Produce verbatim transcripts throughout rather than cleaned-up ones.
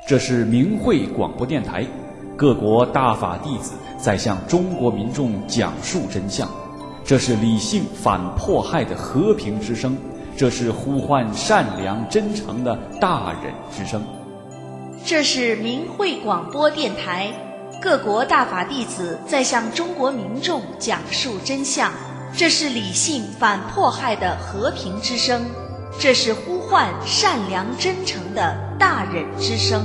这是明慧广播电台，各国大法弟子在向中国民众讲述真相。这是理性反迫害的和平之声，这是呼唤善良真诚的大忍之声。 这是明慧广播电台，各国大法弟子在向中国民众讲述真相。这是理性反迫害的和平之声，这是呼唤善良真诚的大忍之声。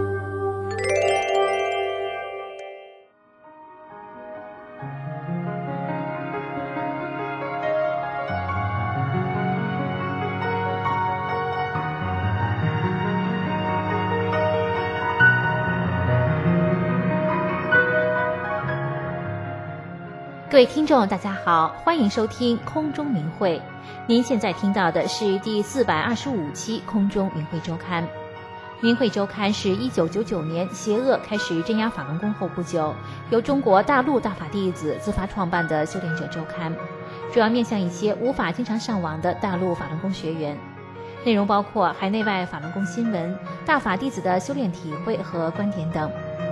各位听众大家好，欢迎收听空中明慧。您现在听到的是第四百二十五期空中明慧周刊。明慧周刊是一九九九年邪恶开始镇压法轮功后不久，由中国大陆大法弟子自发创办的修炼者周刊，主要面向一些无法经常上网的大陆法轮功学员。内容包括海内外法轮功新闻、大法弟子的修炼体会和观点等。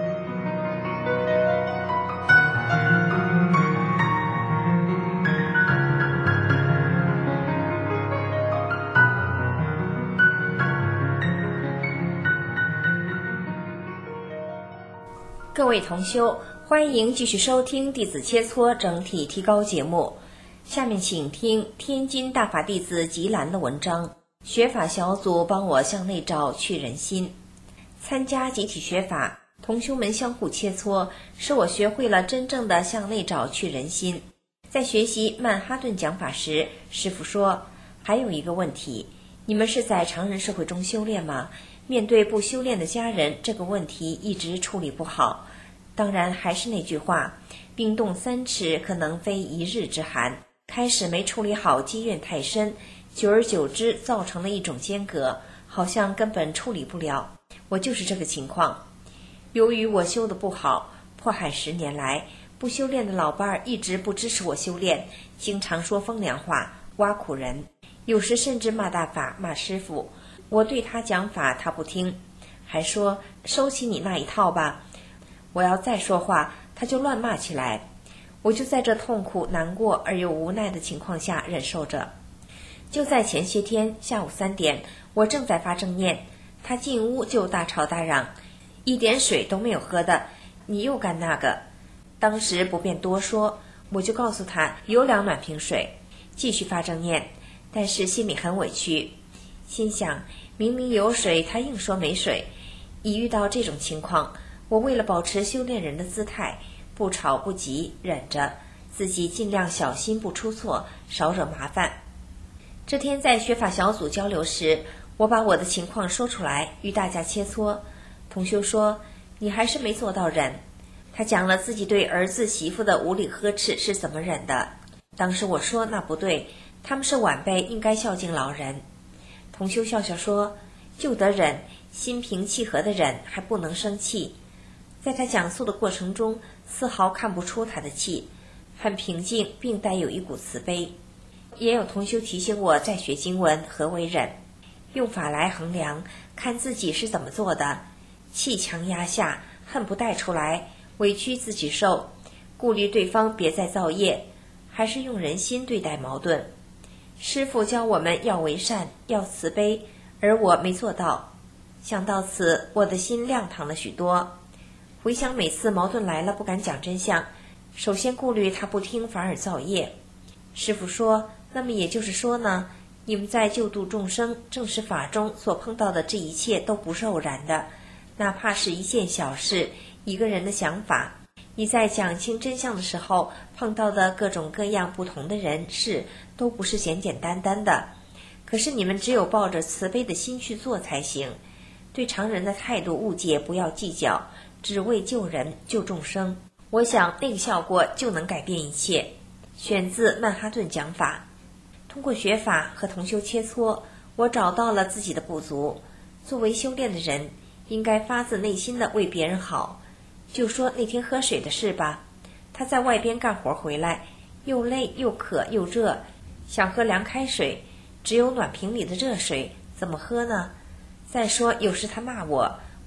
各位同修，欢迎继续收听弟子切磋整体提高节目。下面请听天津大法弟子吉兰的文章，学法小组帮我向内找去人心。参加集体学法，同修们相互切磋，使我学会了真正的向内找去人心。在学习曼哈顿讲法时，师父说，还有一个问题，你们是在常人社会中修炼吗？面对不修炼的家人，这个问题一直处理不好。当然还是那句话，冰冻三尺可能非一日之寒。开始没处理好，积怨太深，久而久之造成了一种间隔，好像根本处理不了。我就是这个情况。由于我修得不好，迫害十年来，不修炼的老伴儿一直不支持我修炼，经常说风凉话，挖苦人，有时甚至骂大法，骂师父。我对他讲法，他不听，还说收起你那一套吧。我要再说话，他就乱骂起来。我就在这痛苦难过而又无奈的情况下忍受着。就在前些天下午三点，我正在发正念，他进屋就大吵大嚷，一点水都没有喝的，你又干那个。当时不便多说，我就告诉他有两暖瓶水，继续发正念，但是心里很委屈，心想明明有水，他硬说没水。一遇到这种情况，我为了保持修炼人的姿态，不吵不急，忍着，自己尽量小心不出错，少惹麻烦。这天在学法小组交流时，我把我的情况说出来，与大家切磋。同修说，你还是没做到忍。他讲了自己对儿子媳妇的无理呵斥是怎么忍的。当时我说那不对，他们是晚辈，应该孝敬老人。同修笑笑说，就得忍，心平气和的忍，还不能生气。在他讲述的过程中，丝毫看不出他的气，很平静，并带有一股慈悲。也有同修提醒我在学经文何为忍，用法来衡量，看自己是怎么做的。气强压下，恨不带出来，委屈自己受，顾虑对方别再造业，还是用人心对待矛盾。师父教我们要为善，要慈悲，而我没做到。想到此，我的心亮堂了许多。回想每次矛盾来了不敢讲真相，首先顾虑他不听反而造业。师父说，那么也就是说呢，你们在救度众生正实法中所碰到的这一切都不是偶然的，哪怕是一件小事，一个人的想法，你在讲清真相的时候碰到的各种各样不同的人事都不是简简单单的，可是你们只有抱着慈悲的心去做才行。对常人的态度误解不要计较，只为救人救众生，我想那个效果就能改变一切。选自曼哈顿讲法。通过学法和同修切磋，我找到了自己的不足。作为修炼的人，应该发自内心的为别人好。就说那天喝水的事吧，他在外边干活回来，又累又渴又热，想喝凉开水，只有暖瓶里的热水，怎么喝呢？再说有时他骂我，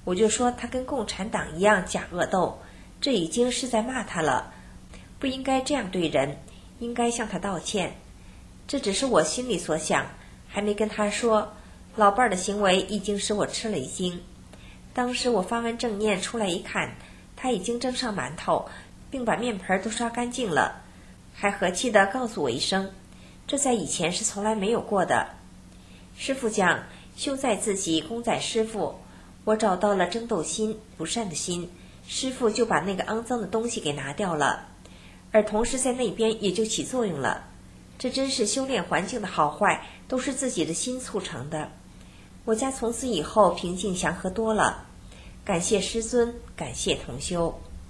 我就说他跟共产党一样假恶斗，这已经是在骂他了，不应该这样对人，应该向他道歉。这只是我心里所想，还没跟他说。老伴儿的行为已经使我吃了一惊。当时我发完正念出来一看，他已经蒸上馒头，并把面盆都刷干净了，还和气地告诉我一声，这在以前是从来没有过的。师父讲，修在自己，功在师父。我找到了争斗心、不善的心，师父就把那个肮脏的东西给拿掉了，而同时在那边也就起作用了。这真是修炼环境的好坏，都是自己的心促成的。我家从此以后平静祥和多了，感谢师尊，感谢同修。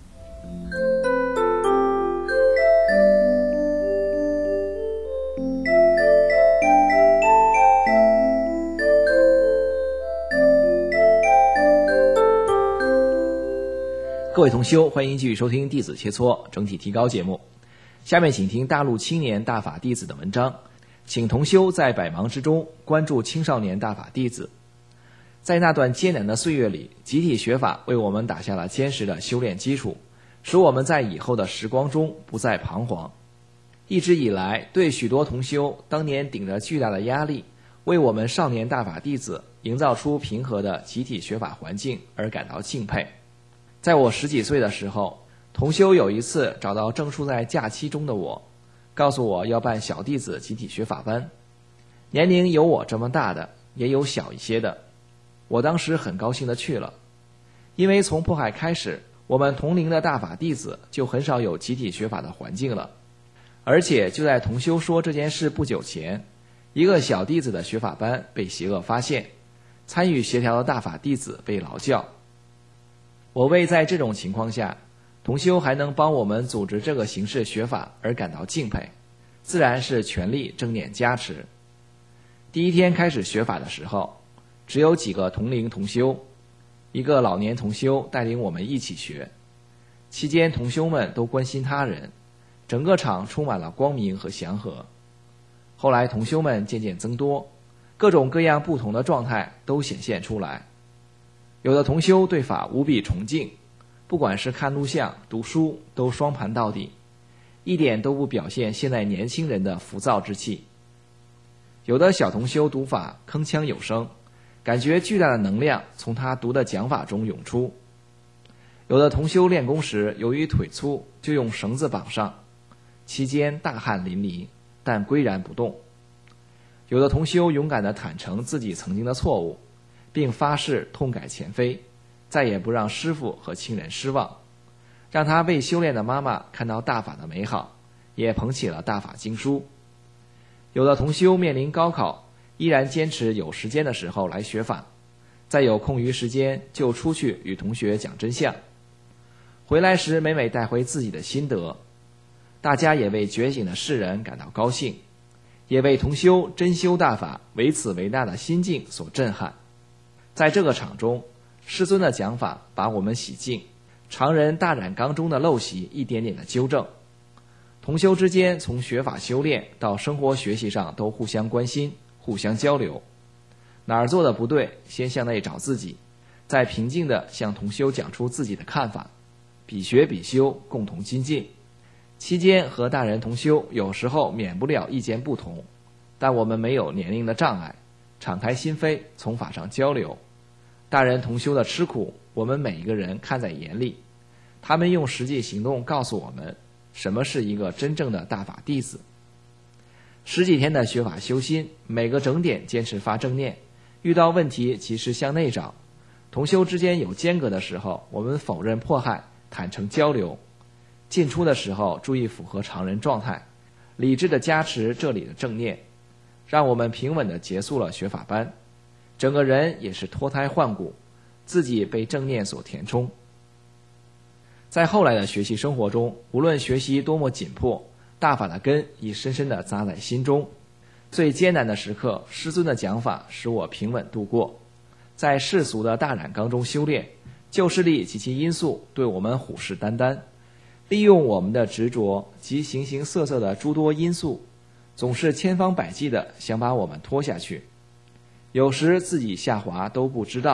各位同修，欢迎继续收听弟子切磋整体提高节目。下面请听大陆青年大法弟子的文章，请同修在百忙之中关注青少年大法弟子。在那段艰难的岁月里，集体学法为我们打下了坚实的修炼基础，使我们在以后的时光中不再彷徨。一直以来，对许多同修当年顶着巨大的压力，为我们少年大法弟子营造出平和的集体学法环境而感到敬佩。在我十几岁的时候，同修有一次找到正处在假期中的我，告诉我要办小弟子集体学法班，年龄有我这么大的，也有小一些的。我当时很高兴地去了，因为从迫害开始，我们同龄的大法弟子就很少有集体学法的环境了。而且就在同修说这件事不久前，一个小弟子的学法班被邪恶发现，参与协调的大法弟子被劳教。我为在这种情况下同修还能帮我们组织这个形式学法而感到敬佩，自然是全力正念加持。第一天开始学法的时候，只有几个同龄同修，一个老年同修带领我们一起学。期间同修们都关心他人，整个场充满了光明和祥和。后来同修们渐渐增多，各种各样不同的状态都显现出来。有的同修对法无比崇敬，不管是看录像、读书，都双盘到底，一点都不表现现在年轻人的浮躁之气。有的小同修读法铿锵有声，感觉巨大的能量从他读的讲法中涌出。有的同修练功时，由于腿粗，就用绳子绑上，期间大汗淋漓，但岿然不动。有的同修勇敢地坦诚自己曾经的错误，并发誓痛改前非，再也不让师父和亲人失望，让他为修炼的妈妈看到大法的美好，也捧起了大法经书。有的同修面临高考，依然坚持有时间的时候来学法，再有空余时间就出去与同学讲真相。回来时每每带回自己的心得，大家也为觉醒的世人感到高兴，也为同修真修大法唯此为大的心境所震撼。在这个场中，师尊的讲法把我们洗净，常人大染缸中的陋习一点点的纠正。同修之间从学法修炼到生活学习上都互相关心，互相交流，哪儿做的不对，先向内找自己，再平静地向同修讲出自己的看法，比学比修，共同精进。期间和大人同修有时候免不了意见不同，但我们没有年龄的障碍，敞开心扉，从法上交流。大人同修的吃苦，我们每一个人看在眼里，他们用实际行动告诉我们什么是一个真正的大法弟子。十几天的学法修心，每个整点坚持发正念，遇到问题及时向内找。同修之间有间隔的时候，我们否认迫害，坦诚交流。进出的时候注意符合常人状态，理智的加持这里的正念，让我们平稳地结束了学法班。整个人也是脱胎换骨，自己被正念所填充。在后来的学习生活中，无论学习多么紧迫，大法的根已深深地扎在心中。最艰难的时刻，师尊的讲法使我平稳度过。在世俗的大染缸中修炼，旧势力及其因素对我们虎视眈眈，利用我们的执着及形形色色的诸多因素，总是千方百计地想把我们拖下去。有时自己下滑都不知道，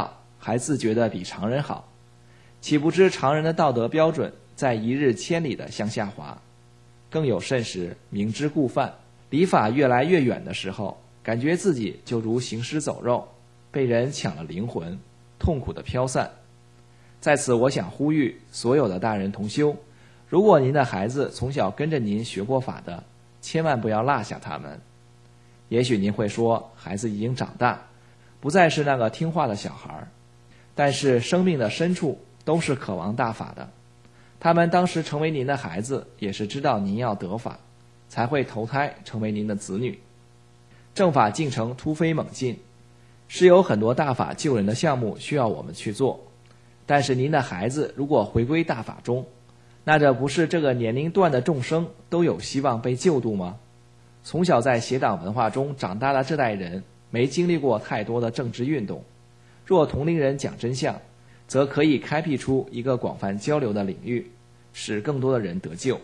还自觉得比常人好，岂不知常人的道德标准在一日千里的向下滑。更有甚时，明知故犯，离法越来越远的时候，感觉自己就如行尸走肉，被人抢了灵魂，痛苦的飘散。在此我想呼吁所有的大人同修，如果您的孩子从小跟着您学过法的，千万不要落下他们。也许您会说，孩子已经长大，不再是那个听话的小孩，但是生命的深处都是渴望大法的。他们当时成为您的孩子，也是知道您要得法，才会投胎成为您的子女。正法进程突飞猛进，是有很多大法救人的项目需要我们去做，但是您的孩子如果回归大法中，那这不是这个年龄段的众生都有希望被救度吗？从小在邪党文化中长大的这代人，没经历过太多的政治运动，若同龄人讲真相，则可以开辟出一个广泛交流的领域，使更多的人得救。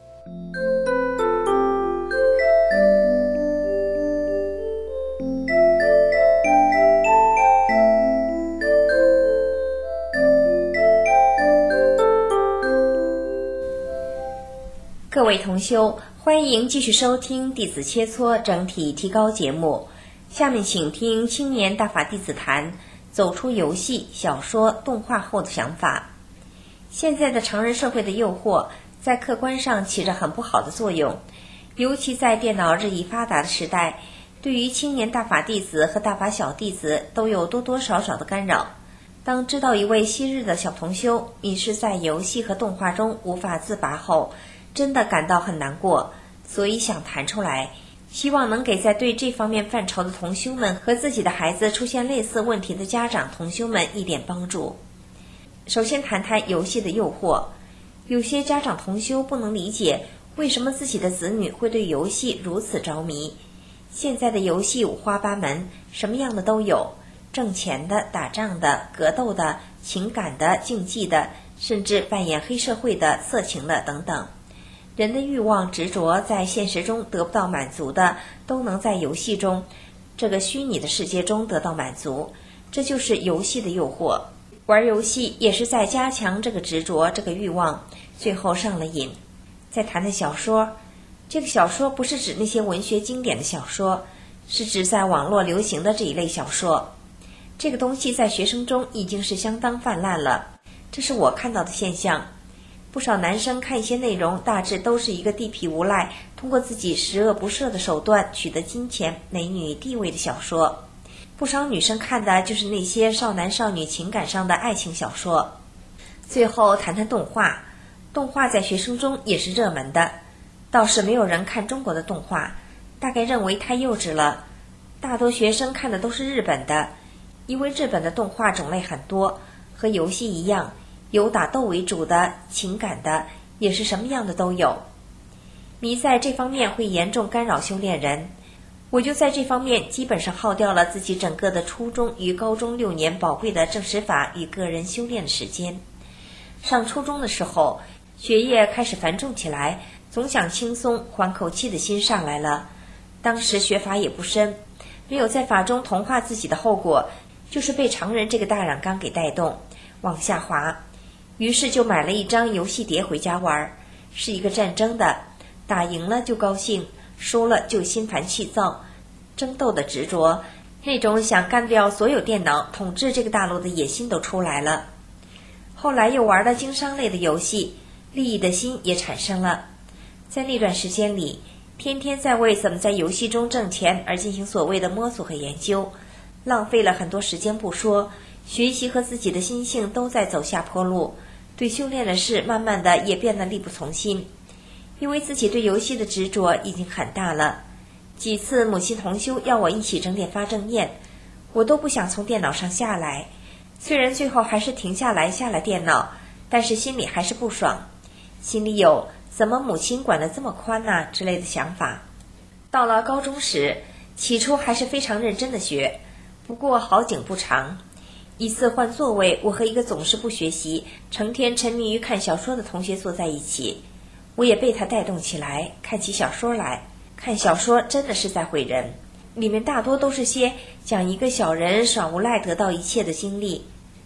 各位同修，欢迎继续收听弟子切磋整体提高节目。下面请听青年大法弟子谈走出游戏、小说、动画后的想法。现在的常人社会的诱惑在客观上起着很不好的作用，尤其在电脑日益发达的时代，对于青年大法弟子和大法小弟子都有多多少少的干扰。当知道一位昔日的小同修迷失在游戏和动画中无法自拔后，真的感到很难过，所以想谈出来，希望能给在对这方面范畴的同修们和自己的孩子出现类似问题的家长同修们一点帮助。首先谈谈游戏的诱惑，有些家长同修不能理解为什么自己的子女会对游戏如此着迷。现在的游戏五花八门，什么样的都有，挣钱的、打仗的、格斗的、情感的、竞技的，甚至扮演黑社会的、色情的等等。人的欲望执着在现实中得不到满足的，都能在游戏中，这个虚拟的世界中得到满足，这就是游戏的诱惑。玩游戏也是在加强这个执着、这个欲望，最后上了瘾。再谈谈小说，这个小说不是指那些文学经典的小说，是指在网络流行的这一类小说。这个东西在学生中已经是相当泛滥了，这是我看到的现象。不少男生看一些内容，大致都是一个地痞无赖通过自己十恶不赦的手段取得金钱、美女、地位的小说。不少女生看的就是那些少男少女情感上的爱情小说。最后谈谈动画，动画在学生中也是热门的，倒是没有人看中国的动画，大概认为太幼稚了。大多学生看的都是日本的，因为日本的动画种类很多，和游戏一样，有打斗为主的，情感的，也是什么样的都有。迷在这方面会严重干扰修炼人，我就在这方面基本上耗掉了自己整个的初中与高中六年宝贵的正实法与个人修炼的时间。上初中的时候，学业开始繁重起来，总想轻松缓口气的心上来了。当时学法也不深，没有在法中同化自己的后果，就是被常人这个大染缸给带动往下滑。于是就买了一张游戏碟回家玩，是一个战争的，打赢了就高兴，输了就心烦气躁，争斗的执着，那种想干掉所有电脑、统治这个大陆的野心都出来了。后来又玩了经商类的游戏，利益的心也产生了。在那段时间里，天天在为怎么在游戏中挣钱而进行所谓的摸索和研究，浪费了很多时间不说，学习和自己的心性都在走下坡路，对修炼的事慢慢的也变得力不从心，因为自己对游戏的执着已经很大了。几次母亲同修要我一起整点发正念，我都不想从电脑上下来，虽然最后还是停下来下了电脑，但是心里还是不爽，心里有怎么母亲管得这么宽啊之类的想法。到了高中时，起初还是非常认真的学，不过好景不长，一次换座位，我和一个总是不学习、成天沉迷于看小说的同学坐在一起，我也被他带动起来，看起小说来。看小说真的是在毁人，里面大多都是些讲一个小人耍无赖得到一切的经历，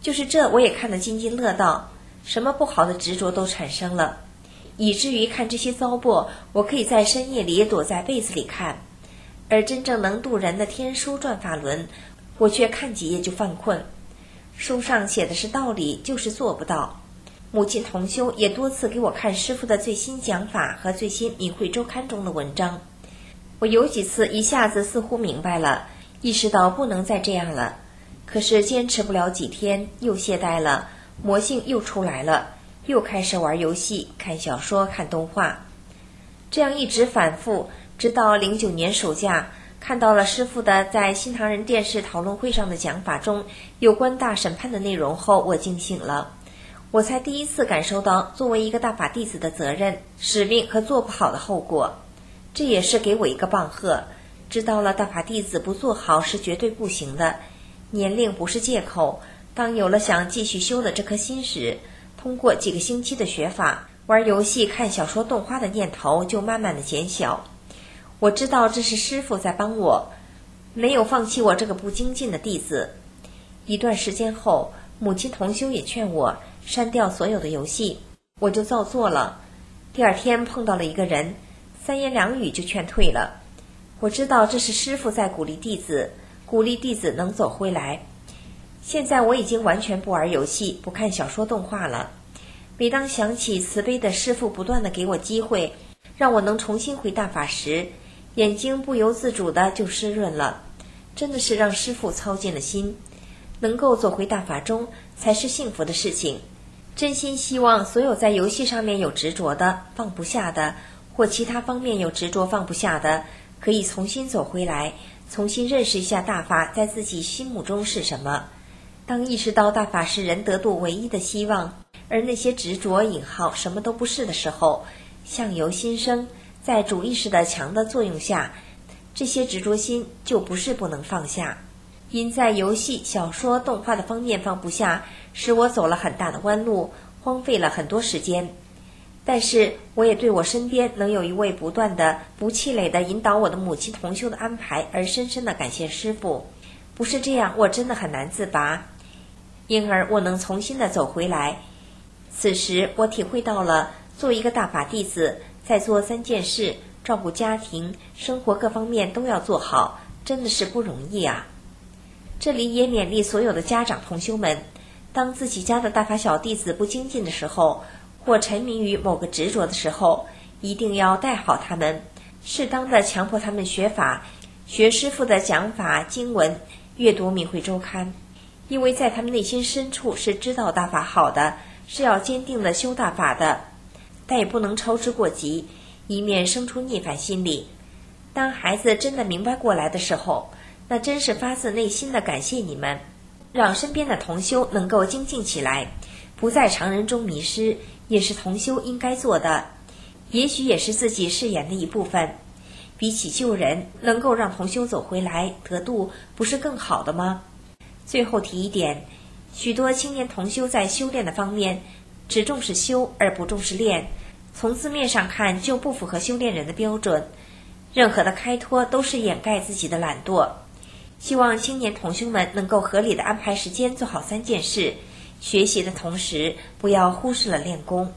就是这我也看得津津乐道，什么不好的执着都产生了，以至于看这些糟粕，我可以在深夜里躲在被子里看，而真正能渡人的天书转法轮，我却看几页就犯困。书上写的是道理，就是做不到。母亲同修也多次给我看师父的最新讲法和最新明慧周刊中的文章，我有几次一下子似乎明白了，意识到不能再这样了，可是坚持不了几天又懈怠了，魔性又出来了，又开始玩游戏、看小说、看动画，这样一直反复，直到零九年暑假看到了师父的在新唐人电视讨论会上的讲法中有关大审判的内容后，我惊醒了，我才第一次感受到作为一个大法弟子的责任、使命和做不好的后果。这也是给我一个棒喝，知道了大法弟子不做好是绝对不行的，年龄不是借口。当有了想继续修的这颗心时，通过几个星期的学法，玩游戏、看小说、动画的念头就慢慢的减小。我知道这是师父在帮我，没有放弃我这个不精进的弟子。一段时间后，母亲同修也劝我删掉所有的游戏，我就照做了。第二天碰到了一个人，三言两语就劝退了。我知道这是师父在鼓励弟子，鼓励弟子能走回来。现在我已经完全不玩游戏，不看小说动画了。每当想起慈悲的师父不断地给我机会，让我能重新回大法时，眼睛不由自主的就湿润了。真的是让师父操尽了心，能够走回大法中才是幸福的事情。真心希望所有在游戏上面有执着的、放不下的，或其他方面有执着放不下的，可以重新走回来，重新认识一下大法在自己心目中是什么。当意识到大法是人得度唯一的希望，而那些执着引号什么都不是的时候，相由心生，在主意识的强的作用下，这些执着心就不是不能放下。因在游戏、小说、动画的方面放不下，使我走了很大的弯路，荒废了很多时间。但是我也对我身边能有一位不断的、不气馁的引导我的母亲同修的安排而深深的感谢师父。不是这样，我真的很难自拔，因而我能重新的走回来。此时我体会到了，做一个大法弟子，在做三件事，照顾家庭、生活各方面都要做好，真的是不容易啊。这里也勉励所有的家长同修们，当自己家的大法小弟子不精进的时候，或沉迷于某个执着的时候，一定要带好他们，适当的强迫他们学法，学师父的讲法经文，阅读明慧周刊。因为在他们内心深处是知道大法好的，是要坚定的修大法的，但也不能操之过急，以免生出逆反心理。当孩子真的明白过来的时候，那真是发自内心的感谢你们，让身边的同修能够精进起来，不在常人中迷失，也是同修应该做的，也许也是自己誓言的一部分。比起救人，能够让同修走回来得度，不是更好的吗？最后提一点，许多青年同修在修炼的方面只重视修而不重视练，从字面上看就不符合修炼人的标准，任何的开脱都是掩盖自己的懒惰。希望青年同修们能够合理的安排时间做好三件事，学习的同时不要忽视了练功。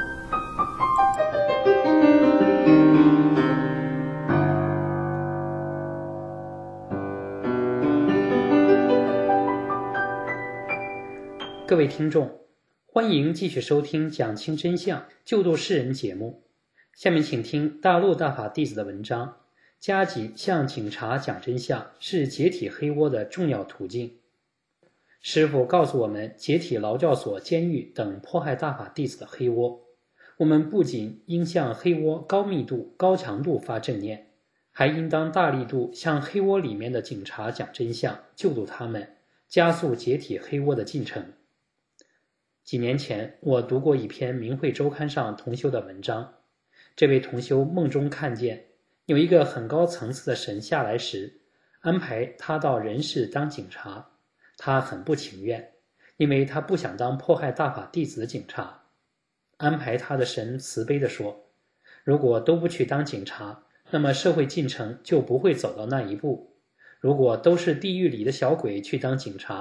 各位听众，欢迎继续收听讲清真相救度世人节目。下面请听大陆大法弟子的文章，加急向警察讲真相是解体黑窝的重要途径。师父告诉我们，解体劳教所、监狱等迫害大法弟子的黑窝，我们不仅应向黑窝高密度、高强度发正念，还应当大力度向黑窝里面的警察讲真相，救度他们，加速解体黑窝的进程。几年前，我读过一篇明慧周刊上同修的文章，这位同修梦中看见有一个很高层次的神下来时，安排他到人世当警察，他很不情愿，因为他不想当迫害大法弟子的警察。安排他的神慈悲地说，如果都不去当警察，那么社会进程就不会走到那一步。如果都是地狱里的小鬼去当警察，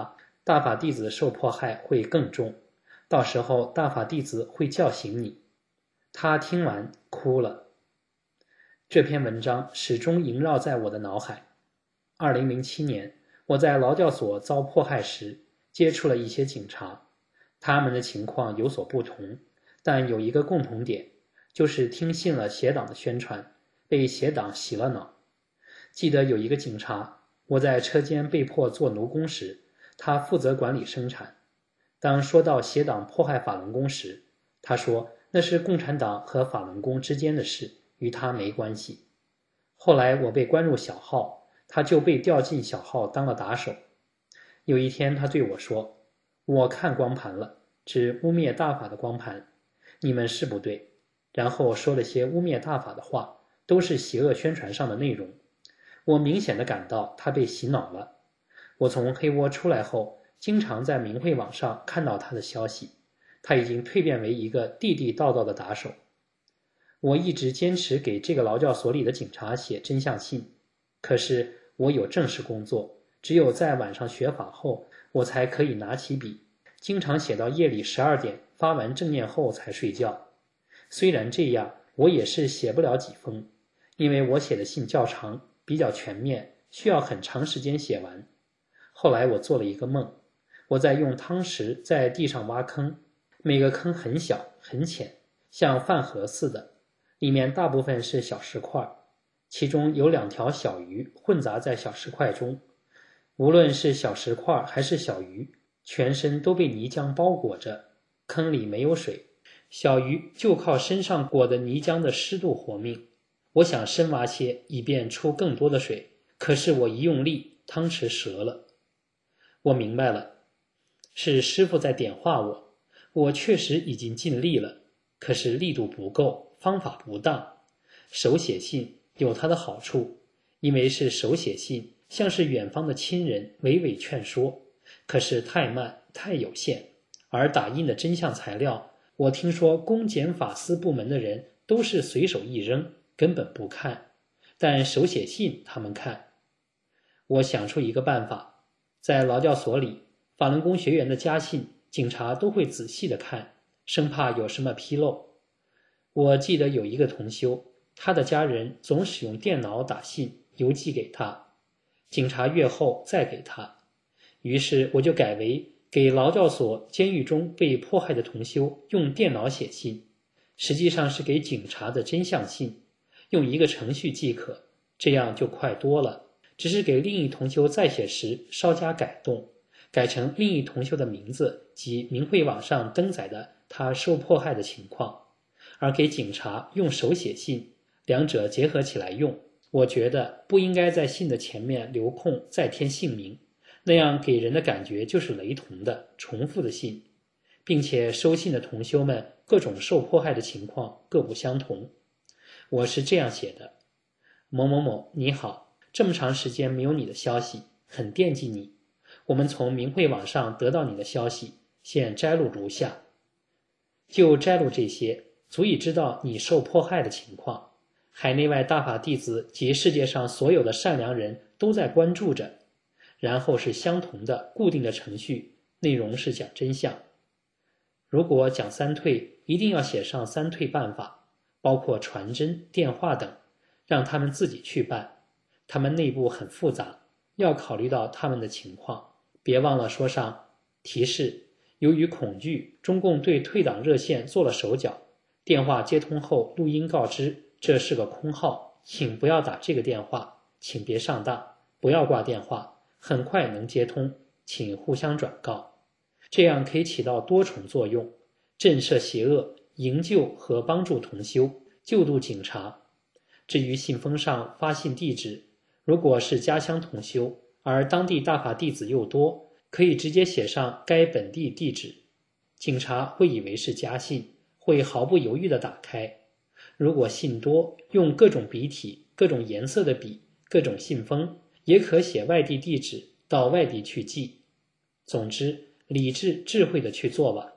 大法弟子受迫害会更重，到时候大法弟子会叫醒你。他听完哭了。这篇文章始终萦绕在我的脑海。二零零七年，我在劳教所遭迫害时，接触了一些警察，他们的情况有所不同，但有一个共同点，就是听信了邪党的宣传，被邪党洗了脑。记得有一个警察，我在车间被迫做奴工时，他负责管理生产。当说到邪党迫害法轮功时，他说那是共产党和法轮功之间的事，与他没关系。后来我被关入小号，他就被调进小号当了打手。有一天他对我说，我看光盘了，指污蔑大法的光盘，你们是不对，然后说了些污蔑大法的话，都是邪恶宣传上的内容。我明显地感到他被洗脑了。我从黑窝出来后，经常在明慧网上看到他的消息，他已经蜕变为一个地地道道的打手。我一直坚持给这个劳教所里的警察写真相信，可是我有正式工作，只有在晚上学法后，我才可以拿起笔，经常写到夜里十二点，发完正念后才睡觉。虽然这样，我也是写不了几封，因为我写的信较长，比较全面，需要很长时间写完。后来我做了一个梦，我在用汤匙在地上挖坑，每个坑很小很浅，像饭盒似的，里面大部分是小石块，其中有两条小鱼混杂在小石块中。无论是小石块还是小鱼，全身都被泥浆包裹着，坑里没有水，小鱼就靠身上裹的泥浆的湿度活命。我想深挖些，以便出更多的水，可是我一用力，汤匙折了。我明白了，是师父在点化我，我确实已经尽力了，可是力度不够，方法不当。手写信有它的好处，因为是手写信，像是远方的亲人娓娓劝说，可是太慢太有限。而打印的真相材料，我听说公检法司部门的人都是随手一扔，根本不看，但手写信他们看。我想出一个办法，在劳教所里，法轮功学员的家信，警察都会仔细的看，生怕有什么纰漏。我记得有一个同修，他的家人总使用电脑打信邮寄给他，警察阅后再给他。于是我就改为给劳教所监狱中被迫害的同修用电脑写信，实际上是给警察的真相信，用一个程序即可，这样就快多了。只是给另一同修再写时稍加改动，改成另一同修的名字及明慧网上登载的他受迫害的情况，而给警察用手写信，两者结合起来用。我觉得不应该在信的前面留空再添姓名，那样给人的感觉就是雷同的重复的信，并且收信的同修们各种受迫害的情况各不相同。我是这样写的：某某某，你好，这么长时间没有你的消息，很惦记你。我们从明慧网上得到你的消息，现摘录如下。就摘录这些，足以知道你受迫害的情况。海内外大法弟子及世界上所有的善良人都在关注着。然后是相同的固定的程序，内容是讲真相。如果讲三退，一定要写上三退办法，包括传真、电话等，让他们自己去办。他们内部很复杂，要考虑到他们的情况。别忘了说上提示，由于恐惧，中共对退党热线做了手脚，电话接通后录音告知这是个空号，请不要打这个电话，请别上当，不要挂电话，很快能接通，请互相转告。这样可以起到多重作用，震慑邪恶，营救和帮助同修，救度警察。至于信封上发信地址，如果是家乡同修，而当地大法弟子又多，可以直接写上该本地地址，警察会以为是家信，会毫不犹豫地打开。如果信多，用各种笔体、各种颜色的笔、各种信封，也可写外地地址，到外地去寄。总之，理智智慧地去做吧。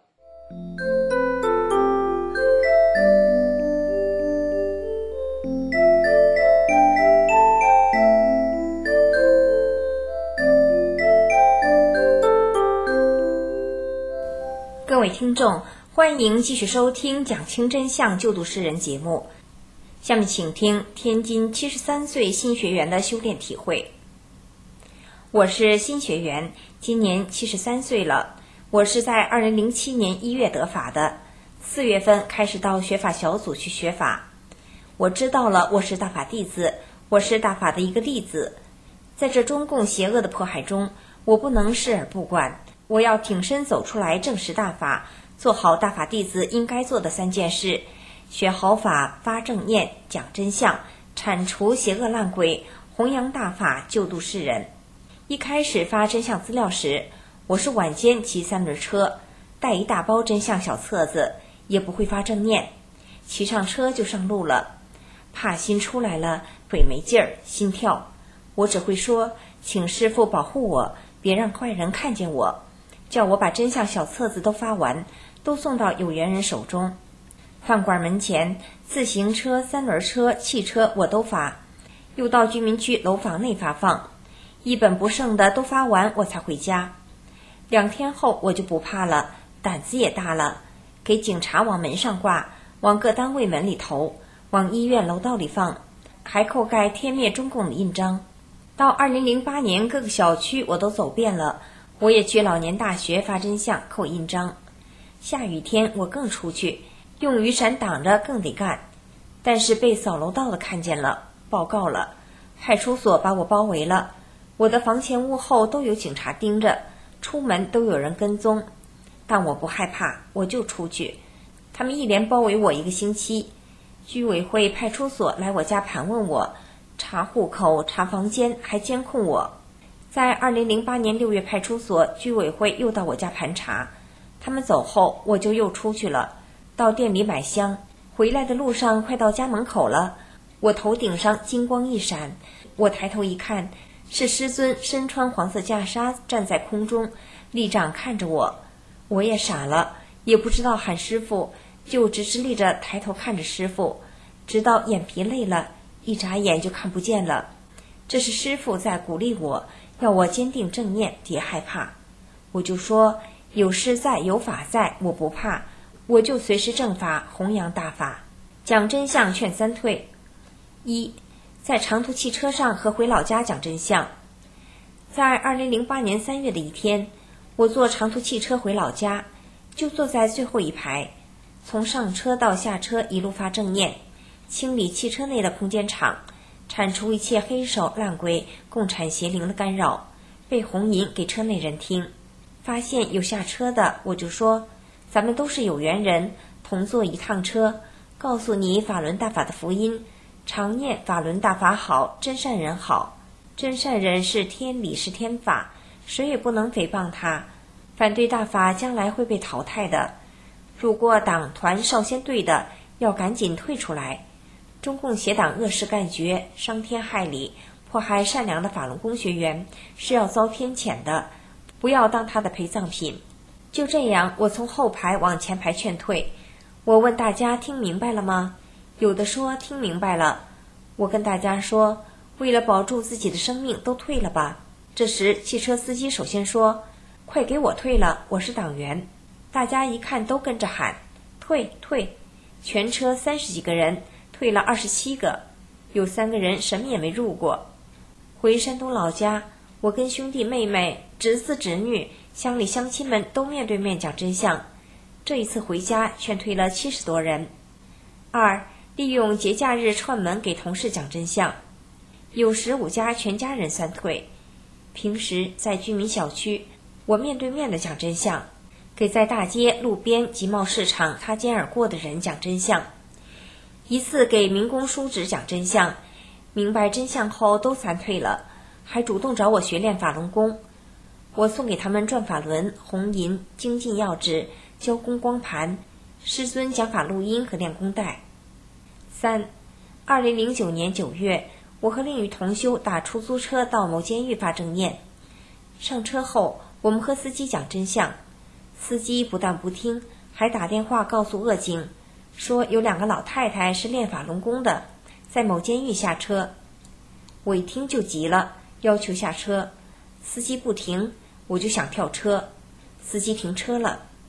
各位听众，欢迎继续收听讲清真相救度世人节目。下面请听天津七十三岁新学员的修炼体会。我是新学员，今年七十三岁了。我是在二零零七年一月得法的，四月份开始到学法小组去学法。我知道了，我是大法弟子，我是大法的一个弟子。在这中共邪恶的迫害中，我不能视而不管，我要挺身走出来，证实大法，做好大法弟子应该做的三件事：学好法，发正念，讲真相，铲除邪恶烂鬼，弘扬大法，救度世人。一开始发真相资料时，我是晚间骑三轮车，带一大包真相小册子，也不会发正念，骑上车就上路了。怕心出来了，鬼没劲儿，心跳。我只会说，请师父保护我，别让坏人看见我，叫我把真相小册子都发完，都送到有缘人手中。饭馆门前，自行车、三轮车、汽车我都发，又到居民区楼房内发放，一本不剩的都发完，我才回家。两天后我就不怕了，胆子也大了，给警察往门上挂，往各单位门里投，往医院楼道里放，还扣盖天灭中共的印章。到二零零八年，各个小区我都走遍了，我也去老年大学发真相扣印章。下雨天我更出去，用雨伞挡着更得干，但是被扫楼道的看见了，报告了，派出所把我包围了，我的房前屋后都有警察盯着，出门都有人跟踪，但我不害怕，我就出去。他们一连包围我一个星期，居委会、派出所来我家盘问我，查户口、查房间，还监控我。在二零零八年六月，派出所、居委会又到我家盘查，他们走后，我就又出去了，到店里买香。回来的路上，快到家门口了，我头顶上金光一闪，我抬头一看，是师尊身穿黄色袈裟站在空中，立掌看着我。我也傻了，也不知道喊师父，就直直立着抬头看着师父，直到眼皮累了，一眨眼就看不见了。这是师父在鼓励我，要我坚定正念，别害怕。我就说，有师在，有法在，我不怕，我就随时正法，弘扬大法。讲真相劝三退。一，在长途汽车上和回老家讲真相。在二零零八年三月的一天，我坐长途汽车回老家，就坐在最后一排，从上车到下车一路发正念，清理汽车内的空间场，铲除一切黑手烂鬼、共产邪灵的干扰，背红吟给车内人听。发现有下车的，我就说，咱们都是有缘人，同坐一趟车，告诉你法轮大法的福音，常念法轮大法好，真善人好。真善人是天理，是天法，谁也不能诽谤他。反对大法将来会被淘汰的。如果党团少先队的，要赶紧退出来。中共邪党恶事干绝，伤天害理，迫害善良的法轮功学员，是要遭天谴的，不要当他的陪葬品。就这样，我从后排往前排劝退。我问大家听明白了吗？有的说听明白了。我跟大家说，为了保住自己的生命，都退了吧。这时汽车司机首先说，快给我退了，我是党员。大家一看都跟着喊，退退。全车三十几个人，退了二十七个，有三个人什么也没入过。回山东老家，我跟兄弟妹妹、侄子侄女、乡里乡亲们都面对面讲真相。这一次回家劝退了七十多人。二，利用节假日串门给同事讲真相，有十五家全家人算退。平时在居民小区，我面对面的讲真相，给在大街、路边、集贸市场擦肩而过的人讲真相。一次给民工叔侄讲真相，明白真相后都散退了，还主动找我学练法轮功。我送给他们转法轮、红银、精进药纸、交功光盘、师尊讲法录音和练功带。三，二零零九年九月，我和另一同修打出租车到某监狱发正念。上车后，我们和司机讲真相，司机不但不听，还打电话告诉恶警，说有两个老太太是练法轮功的，在某监狱下车。我一听就急了，要求下车，司机不停，我就想跳车，司机停车了。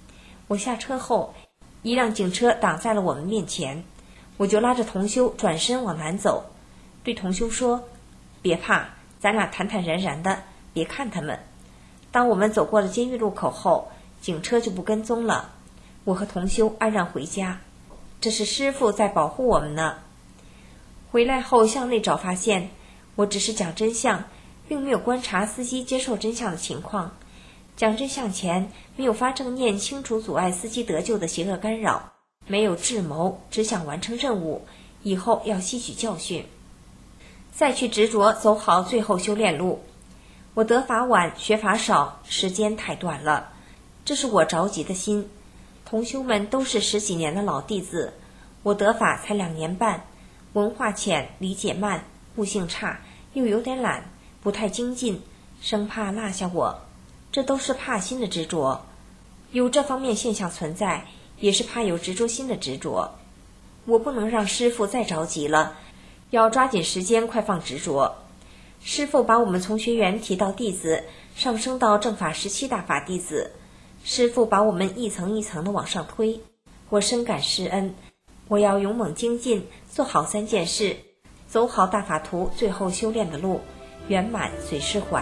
我下车后，一辆警车挡在了我们面前，我就拉着同修转身往南走，对同修说：别怕，咱俩坦坦然然的，别看他们。当我们走过了监狱路口后，警车就不跟踪了，我和同修安然回家。这是师父在保护我们呢。回来后向内找，发现我只是讲真相，并没有观察司机接受真相的情况。讲真相前没有发正念清除阻碍司机得救的邪恶干扰，没有智谋，只想完成任务，以后要吸取教训，再去执着走好最后修炼路。我得法晚，学法少，时间太短了，这是我着急的心。同修们都是十几年的老弟子，我得法才两年半，文化浅，理解慢，悟性差，又有点懒，不太精进，生怕落下我，这都是怕心的执着。有这方面现象存在，也是怕有执着心的执着。我不能让师父再着急了，要抓紧时间快放执着。师父把我们从学员提到弟子，上升到正法十七大法弟子，师父把我们一层一层的往上推，我深感师恩。我要勇猛精进，做好三件事，走好大法图最后修炼的路，圆满随师还。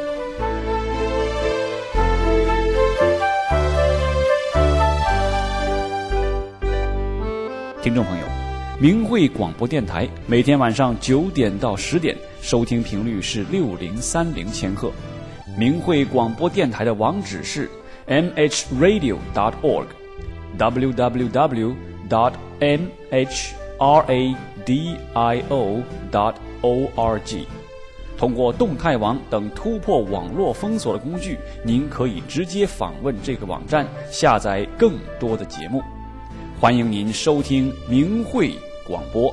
听众朋友，明慧广播电台每天晚上九点到十点，收听频率是六零三零千赫。明慧广播电台的网址是 m h radio dot org w w w dot m h radio dot org。通过动态网等突破网络封锁的工具，您可以直接访问这个网站，下载更多的节目。欢迎您收听明慧广播。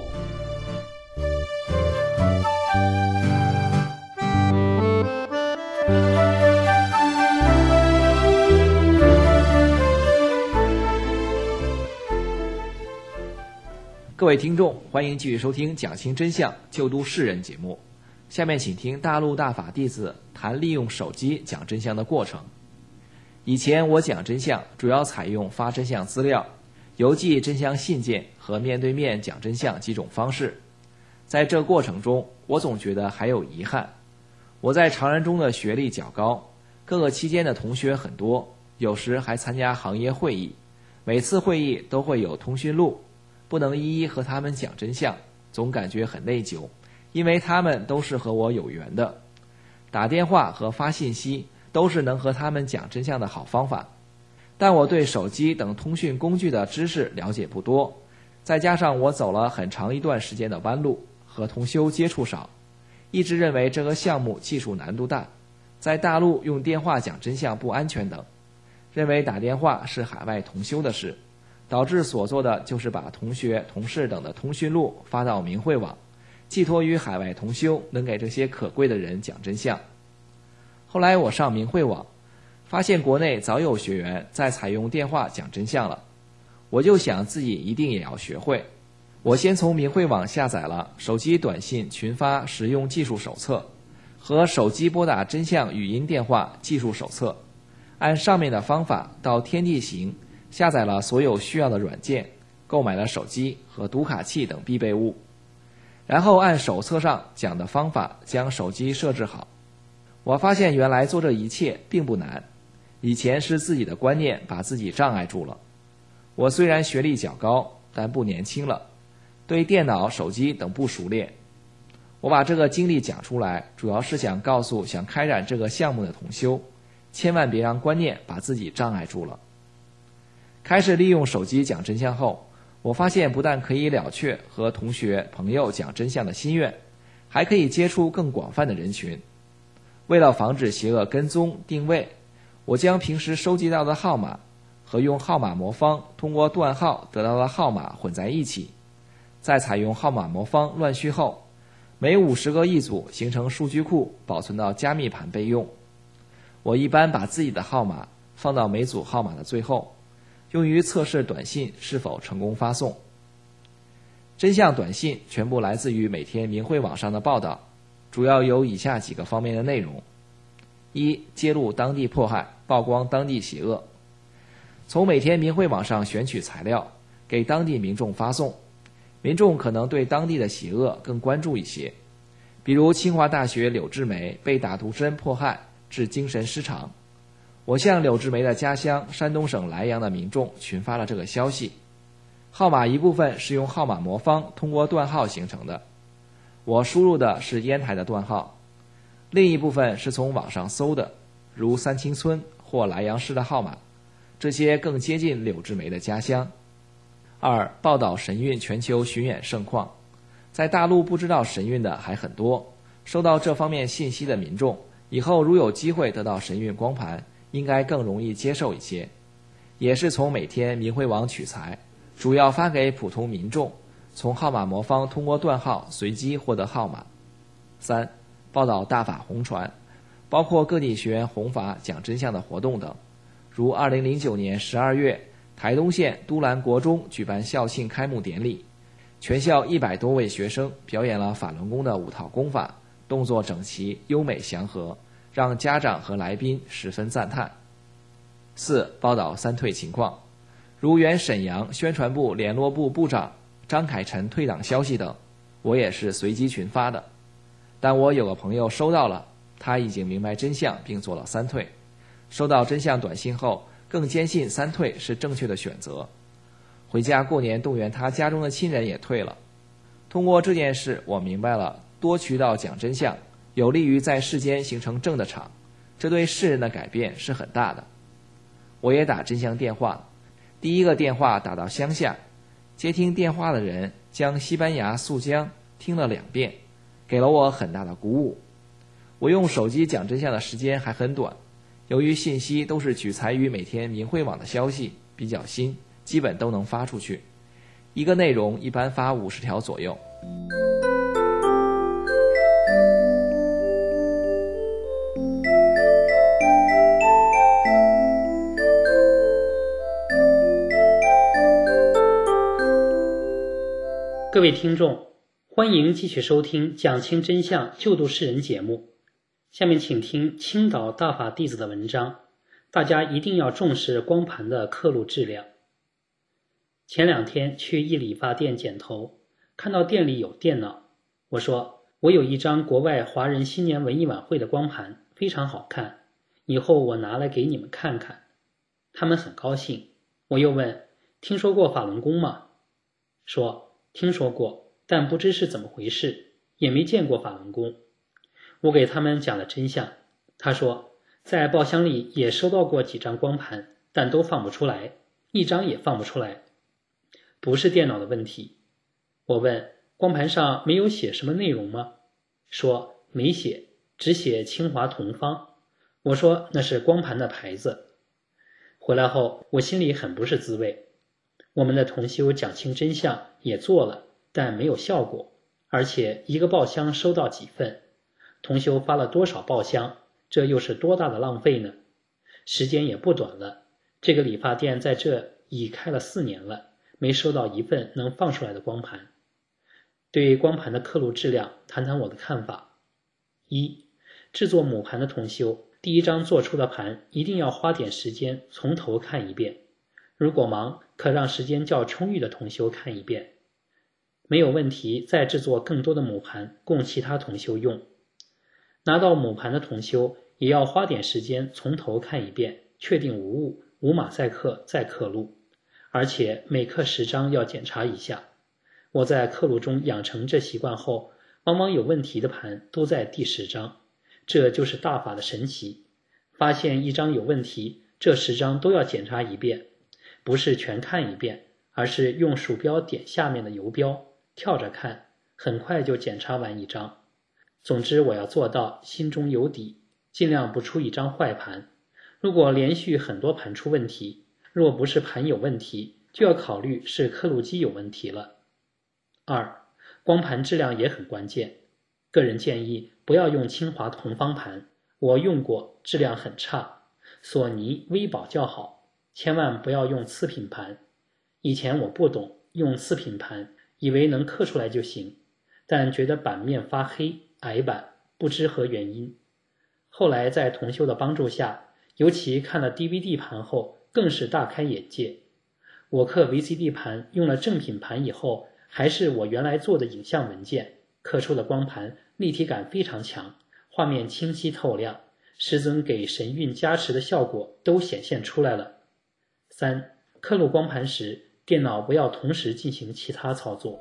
各位听众，欢迎继续收听讲清真相救度世人节目。下面请听大陆大法弟子谈利用手机讲真相的过程。以前我讲真相主要采用发真相资料、邮寄真相信件和面对面讲真相几种方式。在这过程中，我总觉得还有遗憾。我在常人中的学历较高，各个期间的同学很多，有时还参加行业会议，每次会议都会有通讯录，不能一一和他们讲真相，总感觉很内疚，因为他们都是和我有缘的。打电话和发信息都是能和他们讲真相的好方法，但我对手机等通讯工具的知识了解不多，再加上我走了很长一段时间的弯路，和同修接触少，一直认为这个项目技术难度大，在大陆用电话讲真相不安全等，认为打电话是海外同修的事，导致所做的就是把同学、同事等的通讯录发到明慧网，寄托于海外同修能给这些可贵的人讲真相。后来我上明慧网，发现国内早有学员在采用电话讲真相了，我就想自己一定也要学会。我先从明慧网下载了手机短信群发实用技术手册和手机拨打真相语音电话技术手册，按上面的方法到天地行下载了所有需要的软件，购买了手机和读卡器等必备物，然后按手册上讲的方法将手机设置好。我发现原来做这一切并不难，以前是自己的观念把自己障碍住了。我虽然学历较高，但不年轻了，对电脑、手机等不熟练。我把这个经历讲出来，主要是想告诉想开展这个项目的同修，千万别让观念把自己障碍住了。开始利用手机讲真相后，我发现不但可以了却和同学、朋友讲真相的心愿，还可以接触更广泛的人群。为了防止邪恶跟踪定位，我将平时收集到的号码和用号码魔方通过断号得到的号码混在一起，在采用号码魔方乱序后，每五十个一组形成数据库，保存到加密盘备用。我一般把自己的号码放到每组号码的最后，用于测试短信是否成功发送。真相短信全部来自于每天明慧网上的报道，主要有以下几个方面的内容：一、揭露当地迫害，曝光当地邪恶。 从每天明慧网上选取材料，给当地民众发送。民众可能对当地的邪恶更关注一些，比如清华大学柳志梅被打毒针迫害，致精神失常。我向柳志梅的家乡山东省莱阳的民众群发了这个消息。号码一部分是用号码魔方通过断号形成的，我输入的是烟台的断号，另一部分是从网上搜的，如三清村或莱阳市的号码，这些更接近柳志梅的家乡。二、报道神韵全球巡演盛况。在大陆不知道神韵的还很多，收到这方面信息的民众，以后如有机会得到神韵光盘，应该更容易接受一些。也是从每天明慧网取材，主要发给普通民众，从号码魔方通过断号随机获得号码。三、报道大法红传，包括各地学员弘法讲真相的活动等，如二零零九年十二月，台东县都兰国中举办校庆开幕典礼，全校一百多位学生表演了法轮功的五套功法，动作整齐、优美祥和，让家长和来宾十分赞叹。四、报道三退情况，如原沈阳宣传部联络部部长张凯晨退党消息等，我也是随机群发的。但我有个朋友收到了，他已经明白真相并做了三退。收到真相短信后，更坚信三退是正确的选择。回家过年动员他家中的亲人也退了。通过这件事，我明白了多渠道讲真相，有利于在世间形成正的场，这对世人的改变是很大的。我也打真相电话，第一个电话打到乡下，接听电话的人将西班牙速江听了两遍，给了我很大的鼓舞。我用手机讲真相的时间还很短，由于信息都是取材于每天明慧网的消息，比较新，基本都能发出去。一个内容一般发五十条左右。 各位听众，欢迎继续收听讲清真相救度世人节目。下面请听青岛大法弟子的文章，大家一定要重视光盘的刻录质量。前两天去一理发店剪头，看到店里有电脑，我说我有一张国外华人新年文艺晚会的光盘，非常好看，以后我拿来给你们看看。他们很高兴。我又问，听说过法轮功吗？说听说过，但不知是怎么回事，也没见过法轮功。我给他们讲了真相。他说在报箱里也收到过几张光盘，但都放不出来，一张也放不出来。不是电脑的问题。我问光盘上没有写什么内容吗？说没写，只写清华同方。我说那是光盘的牌子。回来后我心里很不是滋味。我们的同修讲清真相也做了，但没有效果，而且一个报箱收到几份，同修发了多少报箱，这又是多大的浪费呢？时间也不短了，这个理发店在这已开了四年了，没收到一份能放出来的光盘。对光盘的刻录质量谈谈我的看法。一、制作母盘的同修，第一张做出的盘一定要花点时间从头看一遍，如果忙可让时间较充裕的同修看一遍，没有问题再制作更多的母盘供其他同修用。拿到母盘的同修也要花点时间从头看一遍，确定无误，无马赛克再刻录，而且每刻十张要检查一下。我在刻录中养成这习惯后，往往有问题的盘都在第十张，这就是大法的神奇。发现一张有问题，这十张都要检查一遍，不是全看一遍，而是用鼠标点下面的游标，跳着看，很快就检查完一张。总之我要做到心中有底，尽量不出一张坏盘。如果连续很多盘出问题，若不是盘有问题，就要考虑是刻录机有问题了。二、光盘质量也很关键。个人建议不要用清华同方盘，我用过，质量很差，索尼、微宝较好，千万不要用次品盘。以前我不懂，用次品盘，以为能刻出来就行，但觉得版面发黑，矮版，不知何原因。后来在同修的帮助下，尤其看了 D V D 盘后， 更是大开眼界。我刻 V C D 盘用了正品盘以后，还是我原来做的影像文件，刻出的光盘立体感非常强，画面清晰透亮，师尊给神韵加持的效果都显现出来了。三、刻录光盘时，电脑不要同时进行其他操作。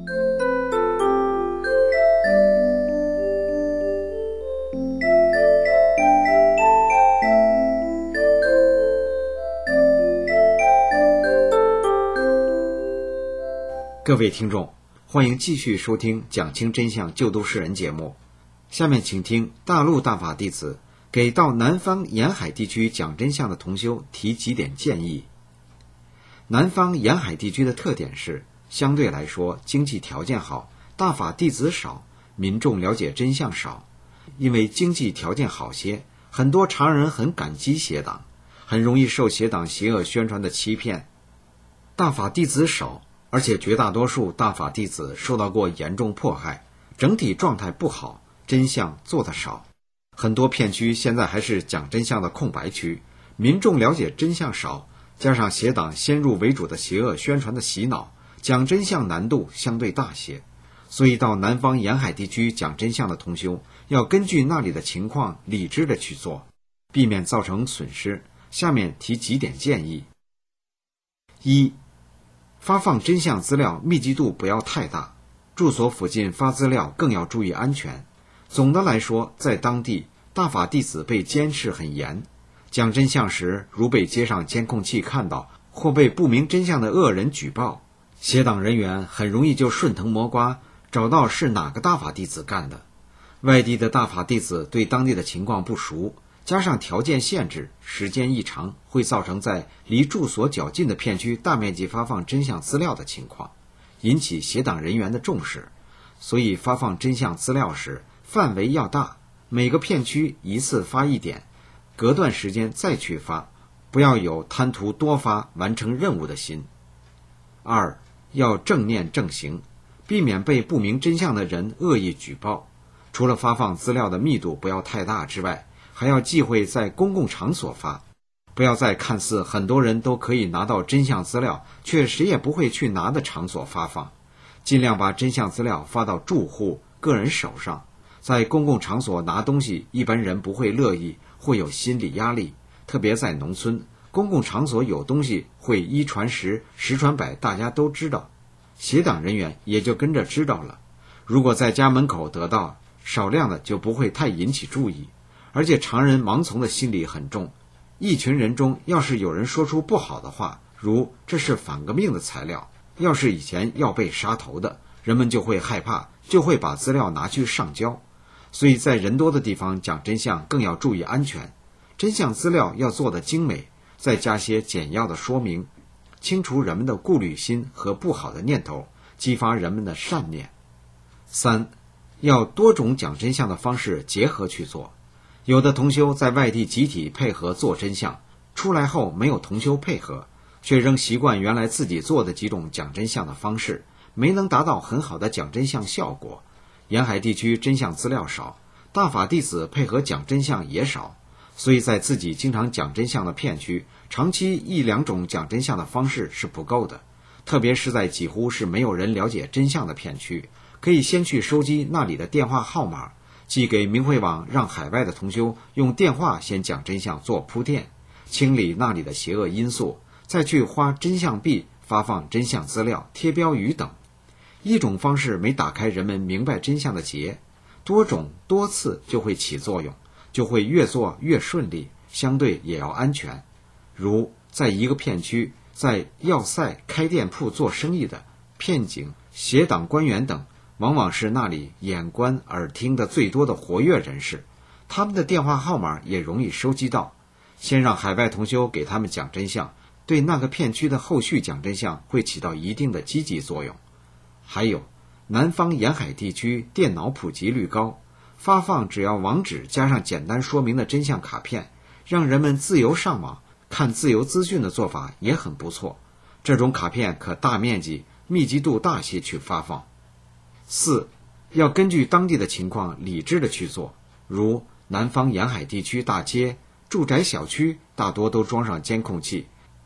各位听众，欢迎继续收听讲清真相救度世人节目。下面请听大陆大法弟子给到南方沿海地区讲真相的同修提几点建议。南方沿海地区的特点是，相对来说经济条件好，大法弟子少，民众了解真相少。因为经济条件好些，很多常人很感激邪党，很容易受邪党邪恶宣传的欺骗。大法弟子少，而且绝大多数大法弟子受到过严重迫害，整体状态不好，真相做得少。很多片区现在还是讲真相的空白区，民众了解真相少，加上邪党先入为主的邪恶宣传的洗脑，讲真相难度相对大些。所以到南方沿海地区讲真相的同修，要根据那里的情况理智的去做，避免造成损失。下面提几点建议。一、发放真相资料密集度不要太大，住所附近发资料更要注意安全。总的来说，在当地大法弟子被监视很严，讲真相时如被街上监控器看到，或被不明真相的恶人举报，邪党人员很容易就顺藤摸瓜，找到是哪个大法弟子干的。外地的大法弟子对当地的情况不熟，加上条件限制，时间一长，会造成在离住所较近的片区大面积发放真相资料的情况，引起邪党人员的重视。所以发放真相资料时，范围要大，每个片区一次发一点，隔段时间再去发，不要有贪图多发完成任务的心。二、要正念正行，避免被不明真相的人恶意举报。除了发放资料的密度不要太大之外，还要忌讳在公共场所发，不要在看似很多人都可以拿到真相资料，却谁也不会去拿的场所发放。尽量把真相资料发到住户、个人手上。在公共场所拿东西，一般人不会乐意，会有心理压力。特别在农村，公共场所有东西会一传十，十传百，大家都知道，邪党人员也就跟着知道了。如果在家门口得到，少量的就不会太引起注意。而且常人盲从的心理很重，一群人中要是有人说出不好的话，如这是反革命的材料，要是以前要被杀头的，人们就会害怕，就会把资料拿去上交。所以在人多的地方讲真相更要注意安全，真相资料要做得精美，再加些简要的说明，清除人们的顾虑心和不好的念头，激发人们的善念。三、要多种讲真相的方式结合去做。有的同修在外地集体配合做真相，出来后没有同修配合，却仍习惯原来自己做的几种讲真相的方式，没能达到很好的讲真相效果。沿海地区真相资料少，大法弟子配合讲真相也少，所以在自己经常讲真相的片区，长期一两种讲真相的方式是不够的。特别是在几乎是没有人了解真相的片区，可以先去收集那里的电话号码，寄给明慧网，让海外的同修用电话先讲真相做铺垫，清理那里的邪恶因素，再去花真相币发放真相资料、贴标语等。一种方式没打开人们明白真相的结，多种多次就会起作用，就会越做越顺利，相对也要安全。如在一个片区，在要塞开店铺做生意的骗警、邪党官员等，往往是那里眼观耳听的最多的活跃人士，他们的电话号码也容易收集到。先让海外同修给他们讲真相，对那个片区的后续讲真相会起到一定的积极作用。还有，南方沿海地区电脑普及率高，发放只要网址加上简单说明的真相卡片，让人们自由上网看自由资讯的做法也很不错。这种卡片可大面积、密集度大些去发放。四、要根据当地的情况理智的去做，如南方沿海地区大街、住宅小区大多都装上监控器，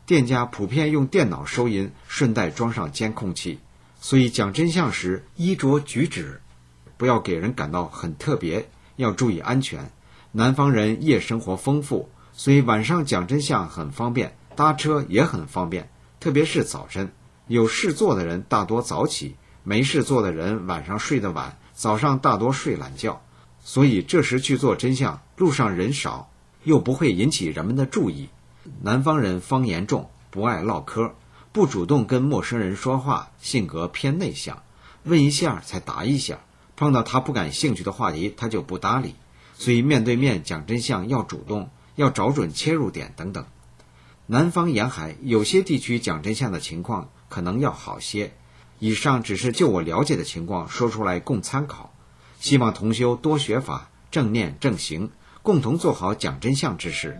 店家普遍用电脑收银，顺带装上监控器，所以讲真相时衣着举止不要给人感到很特别，要注意安全。南方人夜生活丰富，所以晚上讲真相很方便，搭车也很方便，特别是早晨，有事做的人大多早起，没事做的人晚上睡得晚，早上大多睡懒觉，所以这时去做真相，路上人少，又不会引起人们的注意。南方人方言重，不爱唠嗑，不主动跟陌生人说话，性格偏内向，问一下才答一下，碰到他不感兴趣的话题他就不搭理，所以面对面讲真相要主动，要找准切入点等等。南方沿海有些地区讲真相的情况可能要好些，以上只是就我了解的情况说出来供参考，希望同修多学法，正念正行，共同做好讲真相之事。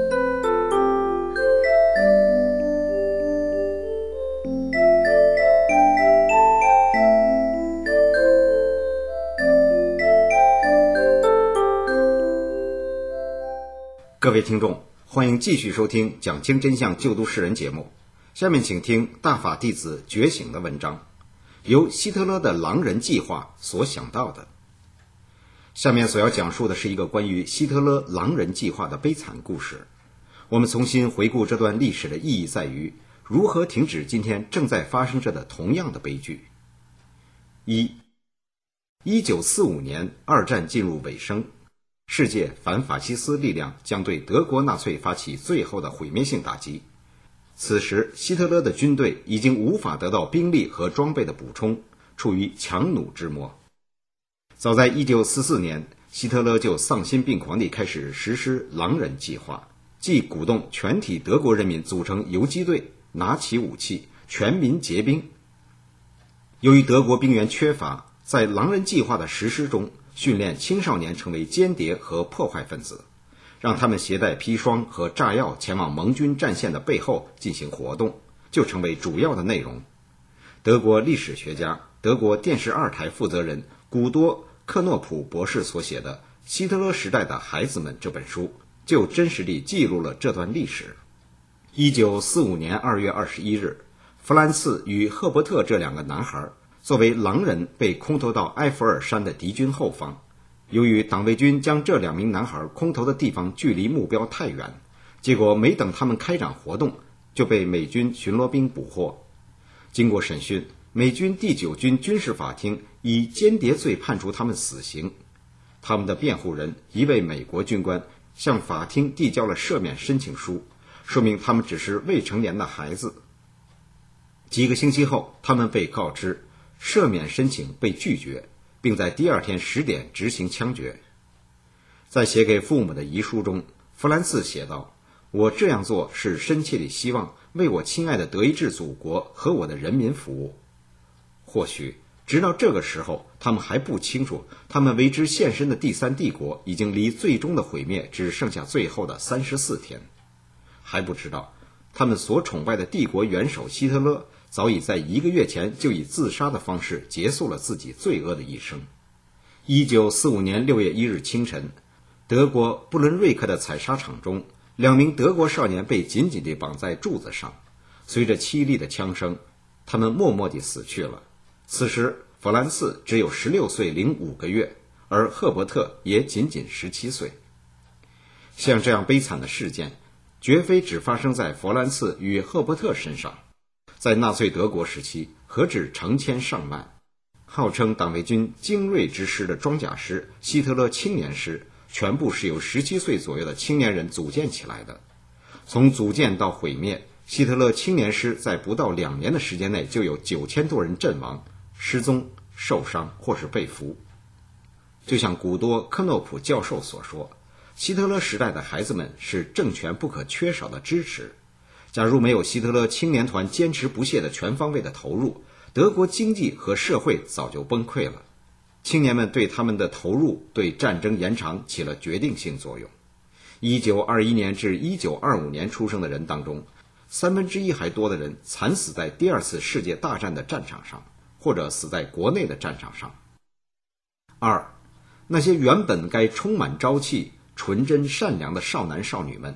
各位听众，欢迎继续收听讲清真相救度世人节目。下面请听大法弟子觉醒的文章，由希特勒的狼人计划所想到的。下面所要讲述的是一个关于希特勒狼人计划的悲惨故事。我们重新回顾这段历史的意义在于，如何停止今天正在发生着的同样的悲剧。一，一九四五年，二战进入尾声，世界反法西斯力量将对德国纳粹发起最后的毁灭性打击。此时希特勒的军队已经无法得到兵力和装备的补充，处于强弩之末。早在一九四四年，希特勒就丧心病狂地开始实施狼人计划，即鼓动全体德国人民组成游击队，拿起武器，全民结兵。由于德国兵员缺乏，在狼人计划的实施中，训练青少年成为间谍和破坏分子，让他们携带砒霜和炸药前往盟军战线的背后进行活动，就成为主要的内容。德国历史学家、德国电视二台负责人古多·克诺普博士所写的《希特勒时代的孩子们》这本书，就真实地记录了这段历史。一九四五年二月二十一日，弗兰茨与赫伯特这两个男孩作为狼人被空投到埃弗尔山的敌军后方。由于党卫军将这两名男孩空投的地方距离目标太远，结果没等他们开展活动，就被美军巡逻兵捕获。经过审讯，美军第九军军事法庭以间谍罪判处他们死刑。他们的辩护人，一位美国军官，向法庭递交了赦免申请书，说明他们只是未成年的孩子。几个星期后，他们被告知赦免申请被拒绝，并在第二天十点执行枪决。在写给父母的遗书中，弗兰茨写道：我这样做是深切地希望为我亲爱的德意志祖国和我的人民服务。或许直到这个时候，他们还不清楚，他们为之献身的第三帝国已经离最终的毁灭只剩下最后的三十四天，还不知道他们所崇拜的帝国元首希特勒早已在一个月前就以自杀的方式结束了自己罪恶的一生。一九四五年六月一日清晨，德国布伦瑞克的采砂场中，两名德国少年被紧紧地绑在柱子上，随着凄厉的枪声，他们默默地死去了。此时弗兰茨只有十六岁零五个月，而赫伯特也仅仅十七岁。像这样悲惨的事件绝非只发生在弗兰茨与赫伯特身上，在纳粹德国时期何止成千上万。号称党卫军精锐之师的装甲师希特勒青年师，全部是由十七岁左右的青年人组建起来的。从组建到毁灭，希特勒青年师在不到两年的时间内就有九千多人阵亡、失踪、受伤或是被俘。就像古多·科诺普教授所说，希特勒时代的孩子们是政权不可缺少的支持。假如没有希特勒青年团坚持不懈的全方位的投入，德国经济和社会早就崩溃了。青年们对他们的投入对战争延长起了决定性作用。一九二一年至一九二五年出生的人当中，三分之一还多的人惨死在第二次世界大战的战场上，或者死在国内的战场上。二，那些原本该充满朝气、纯真善良的少男少女们，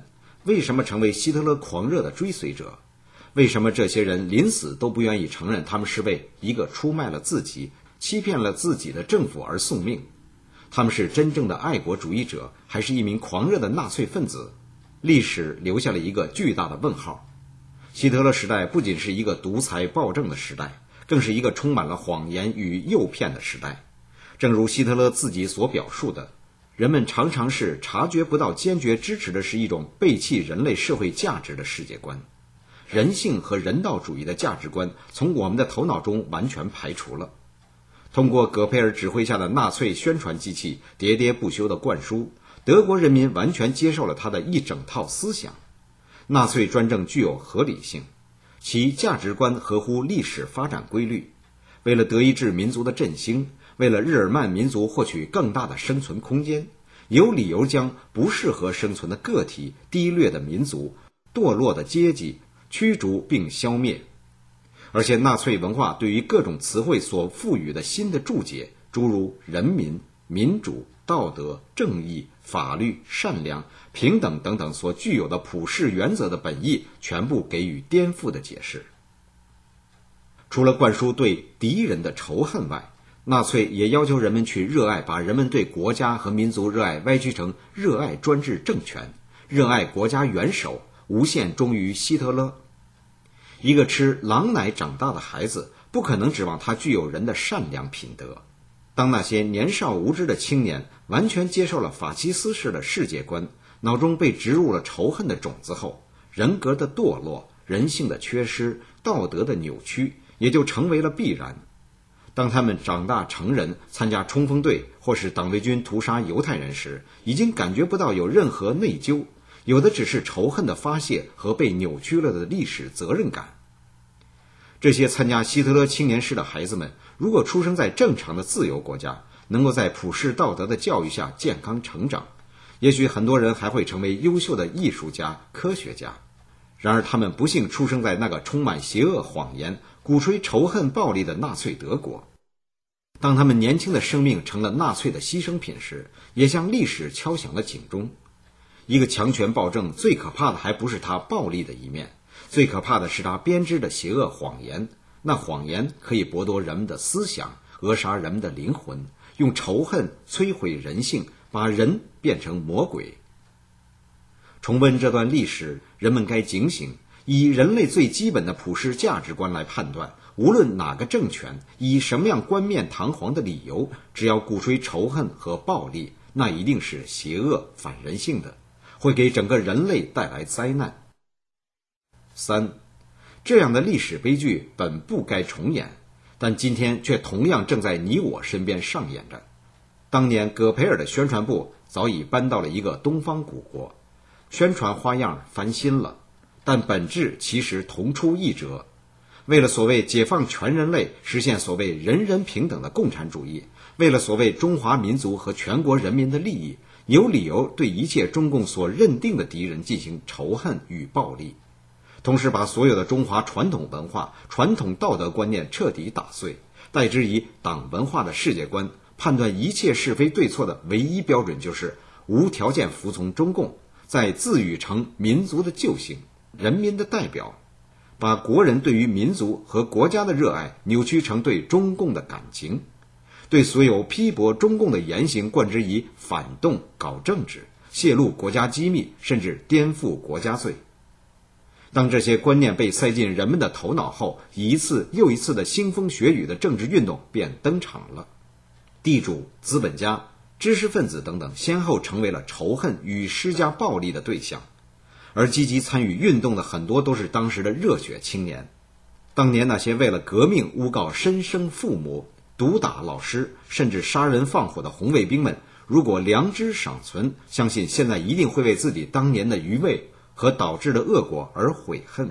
为什么成为希特勒狂热的追随者？为什么这些人临死都不愿意承认他们是为一个出卖了自己、欺骗了自己的政府而送命？他们是真正的爱国主义者，还是一名狂热的纳粹分子？历史留下了一个巨大的问号。希特勒时代不仅是一个独裁暴政的时代，更是一个充满了谎言与诱骗的时代。正如希特勒自己所表述的，人们常常是察觉不到坚决支持的是一种背弃人类社会价值的世界观。人性和人道主义的价值观从我们的头脑中完全排除了。通过戈培尔指挥下的纳粹宣传机器喋喋不休的灌输，德国人民完全接受了他的一整套思想。纳粹专政具有合理性，其价值观合乎历史发展规律。为了德意志民族的振兴，为了日耳曼民族获取更大的生存空间，有理由将不适合生存的个体、低劣的民族、堕落的阶级驱逐并消灭。而且纳粹文化对于各种词汇所赋予的新的注解，诸如人民、民主、道德、正义、法律、善良、平等等等所具有的普世原则的本意，全部给予颠覆的解释。除了灌输对敌人的仇恨外，纳粹也要求人们去热爱，把人们对国家和民族热爱歪曲成热爱专制政权，热爱国家元首，无限忠于希特勒。一个吃狼奶长大的孩子，不可能指望他具有人的善良品德。当那些年少无知的青年完全接受了法西斯式的世界观，脑中被植入了仇恨的种子后，人格的堕落、人性的缺失、道德的扭曲也就成为了必然。当他们长大成人，参加冲锋队或是党卫军屠杀犹太人时，已经感觉不到有任何内疚，有的只是仇恨的发泄和被扭曲了的历史责任感。这些参加希特勒青年师的孩子们，如果出生在正常的自由国家，能够在普世道德的教育下健康成长，也许很多人还会成为优秀的艺术家、科学家。然而他们不幸出生在那个充满邪恶谎言、鼓吹仇恨暴力的纳粹德国。当他们年轻的生命成了纳粹的牺牲品时，也向历史敲响了警钟。一个强权暴政最可怕的还不是它暴力的一面，最可怕的是他编织的邪恶谎言。那谎言可以剥夺人们的思想，扼杀人们的灵魂，用仇恨摧毁人性，把人变成魔鬼。重温这段历史，人们该警醒，以人类最基本的普世价值观来判断，无论哪个政权以什么样冠冕堂皇的理由，只要鼓吹仇恨和暴力，那一定是邪恶反人性的，会给整个人类带来灾难。三，这样的历史悲剧本不该重演，但今天却同样正在你我身边上演着。当年戈培尔的宣传部早已搬到了一个东方古国，宣传花样翻新了，但本质其实同出一辙。为了所谓解放全人类，实现所谓人人平等的共产主义，为了所谓中华民族和全国人民的利益，有理由对一切中共所认定的敌人进行仇恨与暴力，同时把所有的中华传统文化、传统道德观念彻底打碎，代之以党文化的世界观，判断一切是非对错的唯一标准就是无条件服从中共，再自诩成民族的救星、人民的代表，把国人对于民族和国家的热爱扭曲成对中共的感情，对所有批驳中共的言行冠之以反动、搞政治、泄露国家机密，甚至颠覆国家罪。当这些观念被塞进人们的头脑后，一次又一次的腥风血雨的政治运动便登场了。地主、资本家、知识分子等等先后成为了仇恨与施加暴力的对象，而积极参与运动的很多都是当时的热血青年。当年那些为了革命诬告身生父母、毒打老师，甚至杀人放火的红卫兵们，如果良知尚存，相信现在一定会为自己当年的愚昧和导致的恶果而悔恨。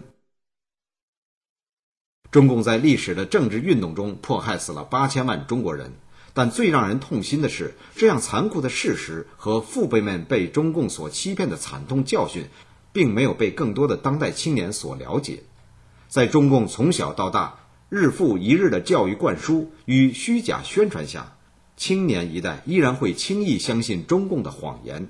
中共在历史的政治运动中迫害死了八千万中国人，但最让人痛心的是，这样残酷的事实和父辈们被中共所欺骗的惨痛教训，并没有被更多的当代青年所了解。在中共从小到大日复一日的教育灌输与虚假宣传下，青年一代依然会轻易相信中共的谎言，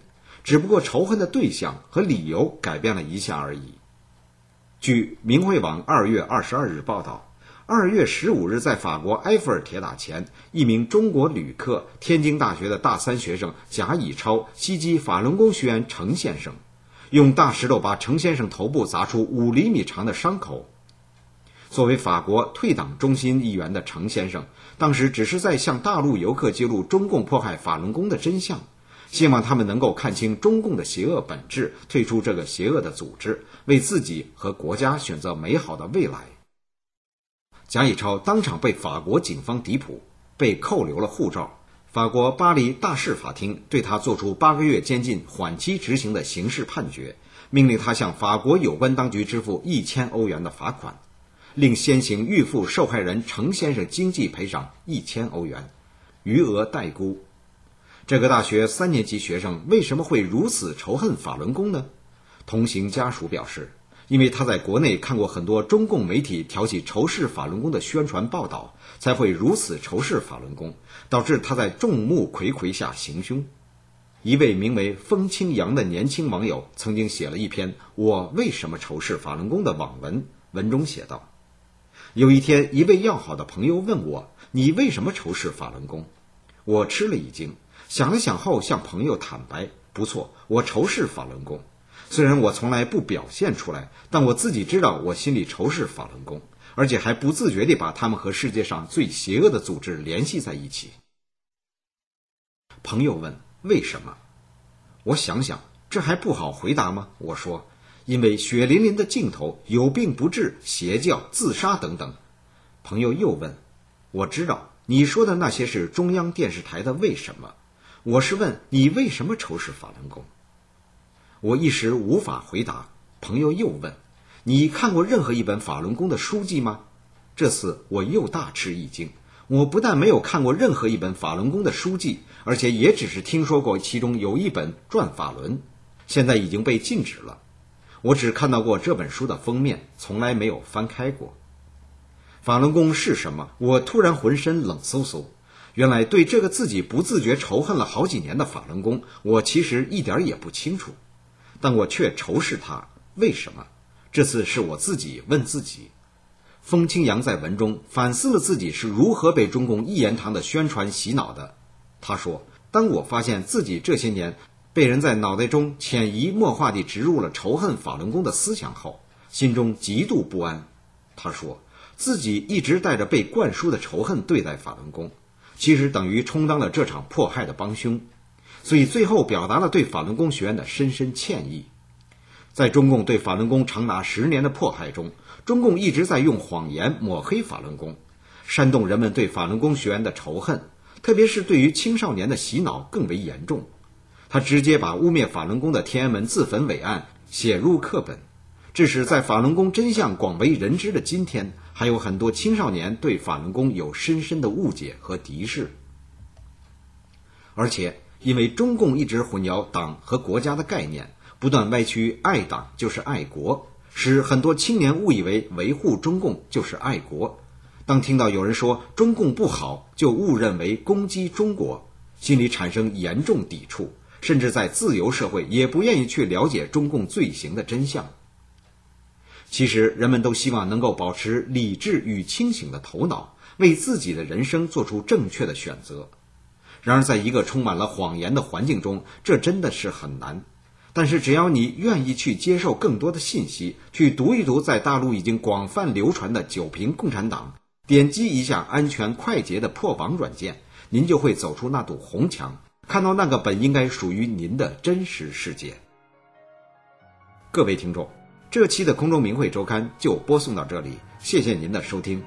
只不过仇恨的对象和理由改变了一下而已。据明慧网二月二十二日报道，二月十五日在法国埃菲尔铁塔前，一名中国旅客天津大学的大三学生贾以超袭击法轮功学员程先生，用大石头把程先生头部砸出五厘米长的伤口。作为法国退党中心议员的程先生，当时只是在向大陆游客揭露中共迫害法轮功的真相，希望他们能够看清中共的邪恶本质，退出这个邪恶的组织，为自己和国家选择美好的未来。贾以超当场被法国警方逮捕，被扣留了护照。法国巴黎大市法庭对他作出八个月监禁缓期执行的刑事判决，命令他向法国有关当局支付一千欧元的罚款，令先行预付受害人程先生经济赔偿一千欧元，余额待估。这个大学三年级学生为什么会如此仇恨法轮功呢？同行家属表示，因为他在国内看过很多中共媒体挑起仇视法轮功的宣传报道，才会如此仇视法轮功，导致他在众目睽睽下行凶。一位名为风清扬的年轻网友曾经写了一篇我为什么仇视法轮功的网文，文中写道，有一天一位要好的朋友问我，你为什么仇视法轮功？我吃了一惊，想了想后向朋友坦白，不错，我仇视法轮功。虽然我从来不表现出来，但我自己知道我心里仇视法轮功，而且还不自觉地把他们和世界上最邪恶的组织联系在一起。朋友问，为什么？我想想，这还不好回答吗？我说，因为血淋淋的镜头，有病不治，邪教、自杀等等。朋友又问，我知道你说的那些是中央电视台的为什么，我是问你为什么仇视法轮功？我一时无法回答。朋友又问，你看过任何一本法轮功的书籍吗？这次我又大吃一惊，我不但没有看过任何一本法轮功的书籍，而且也只是听说过其中有一本《转法轮》，现在已经被禁止了。我只看到过这本书的封面，从来没有翻开过。法轮功是什么？我突然浑身冷飕飕。原来对这个自己不自觉仇恨了好几年的法轮功，我其实一点也不清楚，但我却仇视它。为什么？这次是我自己问自己。风清扬在文中反思了自己是如何被中共一言堂的宣传洗脑的。他说，当我发现自己这些年被人在脑袋中潜移默化地植入了仇恨法轮功的思想后，心中极度不安。他说，自己一直带着被灌输的仇恨对待法轮功，其实等于充当了这场迫害的帮凶，所以最后表达了对法轮功学员的深深歉意。在中共对法轮功长达十年的迫害中，中共一直在用谎言抹黑法轮功，煽动人们对法轮功学员的仇恨，特别是对于青少年的洗脑更为严重。他直接把污蔑法轮功的天安门自焚伟案写入课本，致使在法轮功真相广为人知的今天，还有很多青少年对法轮功有深深的误解和敌视。而且因为中共一直混淆党和国家的概念，不断歪曲爱党就是爱国，使很多青年误以为维护中共就是爱国。当听到有人说中共不好，就误认为攻击中国，心里产生严重抵触，甚至在自由社会也不愿意去了解中共罪行的真相。其实人们都希望能够保持理智与清醒的头脑，为自己的人生做出正确的选择。然而在一个充满了谎言的环境中，这真的是很难。但是只要你愿意去接受更多的信息，去读一读在大陆已经广泛流传的九评共产党，点击一下安全快捷的破网软件，您就会走出那堵红墙，看到那个本应该属于您的真实世界。各位听众，这期的空中明慧周刊就播送到这里，谢谢您的收听。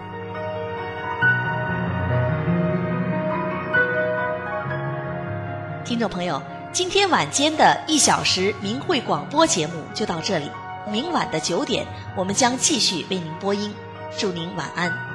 听众朋友，今天晚间的一小时明慧广播节目就到这里，明晚的九点我们将继续为您播音，祝您晚安。